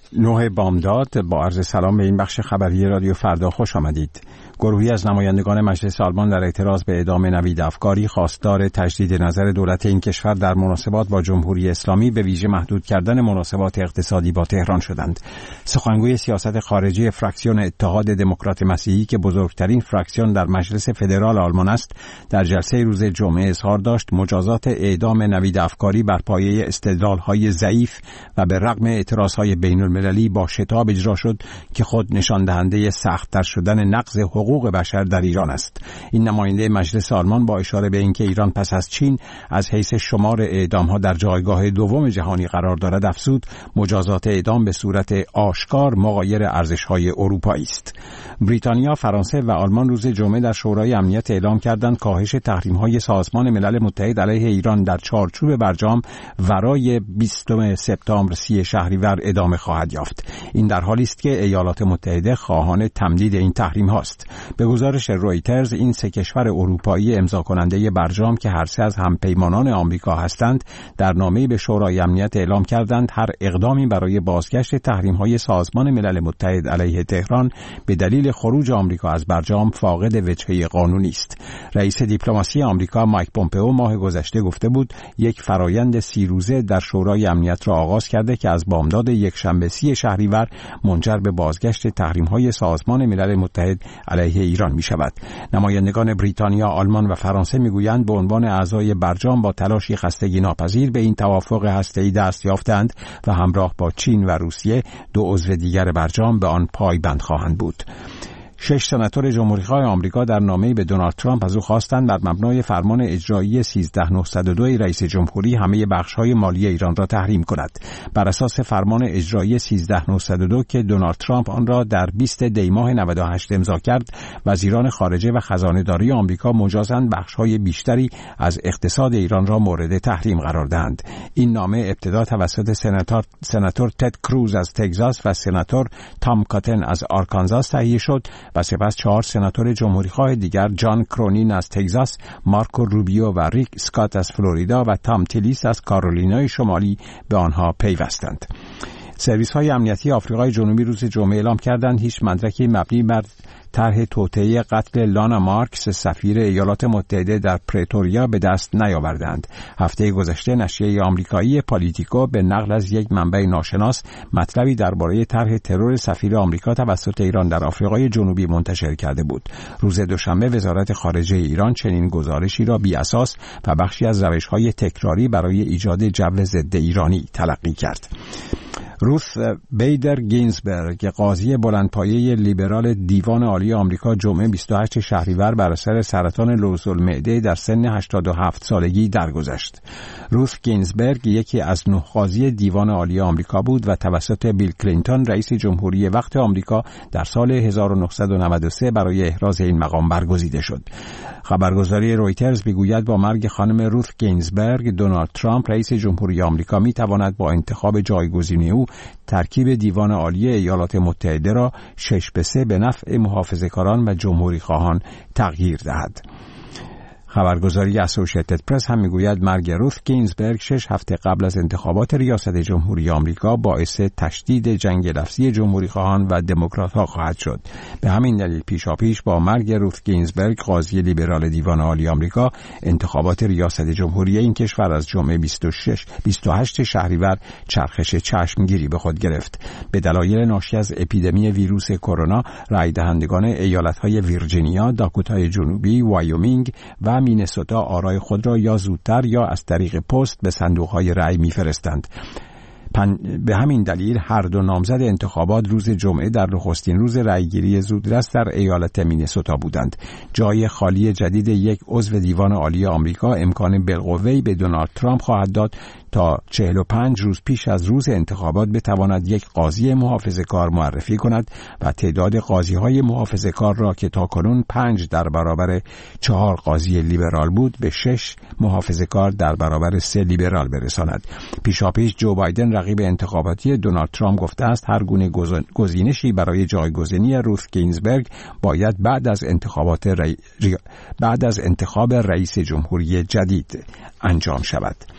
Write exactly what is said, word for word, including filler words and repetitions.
نوح بامداد با عرض سلام به این بخش خبری رادیو فردا خوش آمدید. گروهی از نمایندگان مجلس آلمان در اعتراض به اعدام نوید افکاری خواستار تجدید نظر دولت این کشور در مناسبات با جمهوری اسلامی به ویژه محدود کردن مناسبات اقتصادی با تهران شدند. سخنگوی سیاست خارجی فراکسیون اتحاد دموکرات مسیحی که بزرگترین فراکسیون در مجلس فدرال آلمان است، در جلسه روز جمعه اظهار داشت مجازات اعدام نوید افکاری بر پایه استدلال‌های ضعیف و به رغم اعتراض‌های بین‌المللی با شتاب اجرا شد که خود نشان دهنده سخت‌تر شدن نقض حقوق بشر در ایران است. این نماینده مجلس آلمان با اشاره به اینکه ایران پس از چین از حیث شمار اعدام‌ها در جایگاه دوم جهانی قرار دارد افزود مجازات اعدام به صورت آشکار مغایر ارزش‌های اروپایی است. بریتانیا، فرانسه و آلمان روز جمعه در شورای امنیت اعلام کردند کاهش تحریم‌های سازمان ملل متحد علیه ایران در چارچوب برجام ورای بیستم سپتامبر سی شهریور ادامه خواهد یافت. این در حالی است که ایالات متحده خواهان تمدید این تحریم هاست. به گزارش رویترز، این سه کشور اروپایی امضا کننده برجام که هر سه از همپیمانان آمریکا هستند، در نامه‌ای به شورای امنیت اعلام کردند هر اقدامی برای بازگشت تحریم‌های سازمان ملل متحد علیه تهران به دلیل خروج آمریکا از برجام فاقد وجهه قانونی است. رئیس دیپلماسی آمریکا مایک پومپئو ماه گذشته گفته بود یک فرایند سی روزه در شورای امنیت را آغاز کرده که از بامداد یکشنبه سی شهریور منجر به بازگشت تحریم‌های سازمان ملل متحد علیه ایران می شود. نمایندگان بریتانیا، آلمان و فرانسه می گویند به عنوان اعضای برجام با تلاشی خستگی ناپذیر به این توافق هسته‌ای دست یافتند و همراه با چین و روسیه دو عضو دیگر برجام به آن پایبند خواهند بود. شش سناتور جمهوری‌خواه آمریکا در نامه‌ای به دونالد ترامپ از او خواستند بر مبنای فرمان اجرایی سیزده هزار و نهصد و دو رئیس جمهوری همه بخش‌های مالی ایران را تحریم کند. بر اساس فرمان اجرایی سیزده هزار و نهصد و دو که دونالد ترامپ آن را در بیست دی ماه نود و هشت امضا کرد، وزیران خارجه و خزانه‌داری آمریکا مجازند بخش‌های بیشتری از اقتصاد ایران را مورد تحریم قرار دهند. این نامه ابتدا توسط سناتور سناتور تد کروز از تگزاس و سناتور تام کاتن از آرکانزاس تهیه شد و سپس چهار سناتور جمهوری‌خواه دیگر، جان کرونین از تگزاس، مارکو روبیو و ریک اسکات از فلوریدا و تام تیلیس از کارولینای شمالی به آنها پیوستند. سرویس‌های امنیتی آفریقای جنوبی روز جمعه اعلام کردند هیچ مدرکی مبنی بر طرح توطئه قتل لانا مارکس سفیر ایالات متحده در پرتوریا به دست نیاوردند. هفته گذشته نشریه آمریکایی پالیتیکو به نقل از یک منبع ناشناس مطلبی درباره طرح ترور سفیر آمریکا توسط ایران در آفریقای جنوبی منتشر کرده بود. روز دوشنبه وزارت خارجه ایران چنین گزارشی را بی اساس و بخشی از روش‌های تکراری برای ایجاد جو ضد ایرانی تلقی کرد. روث بیدر گینزبرگ، قاضی بلندپایه لیبرال دیوان عالی آمریکا، جمعه بیست و هشت شهریور بر اثر سرطان لوزالمعده در سن هشتاد و هفت سالگی درگذشت. روث گینزبرگ یکی از نه قاضی دیوان عالی آمریکا بود و توسط بیل کلینتون رئیس جمهوری وقت آمریکا در سال هزار و نهصد و نود و سه برای احراز این مقام برگزیده شد. خبرگزاری رویترز میگوید با مرگ خانم روث گینزبرگ، دونالد ترامپ رئیس جمهوری آمریکا میتواند با انتخاب جایگزین او ترکیب دیوان عالی ایالات متحده را شش به سه به نفع محافظه‌کاران و جمهوری خواهان تغییر دهد. خبرگزاری اسوسییتد پرس هم میگوید مرگ روث گینزبرگ شش هفته قبل از انتخابات ریاست جمهوری آمریکا باعث تشدید جنگ لفظی جمهوری خواهان و دموکرات‌ها خواهد شد. به همین دلیل پیشاپیش با مرگ روث گینزبرگ، قاضی لیبرال دیوان عالی آمریکا، انتخابات ریاست جمهوری این کشور از جمعه بیست و شش بیست و هشت شهریور چرخش چشمگیری به خود گرفت. به دلایل ناشی از اپیدمی ویروس کرونا، رای دهندگان ایالت‌های ویرجینیا، داکوتای جنوبی، وایومینگ و مینسوتا آرای خود را یا زودتر یا از طریق پست به صندوق‌های رأی می‌فرستند. به همین دلیل هر دو نامزد انتخابات روز جمعه در نخستین روز رأیگیری زودرس در ایالت مینسوتا بودند. جای خالی جدید یک عضو دیوان عالی آمریکا امکان بالقوه‌ای به دونالد ترامپ خواهد داد تا چهل و پنج روز پیش از روز انتخابات بتواند یک قاضی محافظه‌کار معرفی کند و تعداد قاضی‌های محافظه‌کار را که تاکنون پنج در برابر چهار قاضی لیبرال بود به شش محافظه‌کار در برابر سه لیبرال برساند. پیشاپیش جو بایدن رقیب انتخاباتی دونالد ترامپ گفته است هر گونه گزینشی برای جایگزینی روث گینزبرگ باید بعد از انتخابات ری... بعد از انتخاب رئیس جمهوری جدید انجام شود.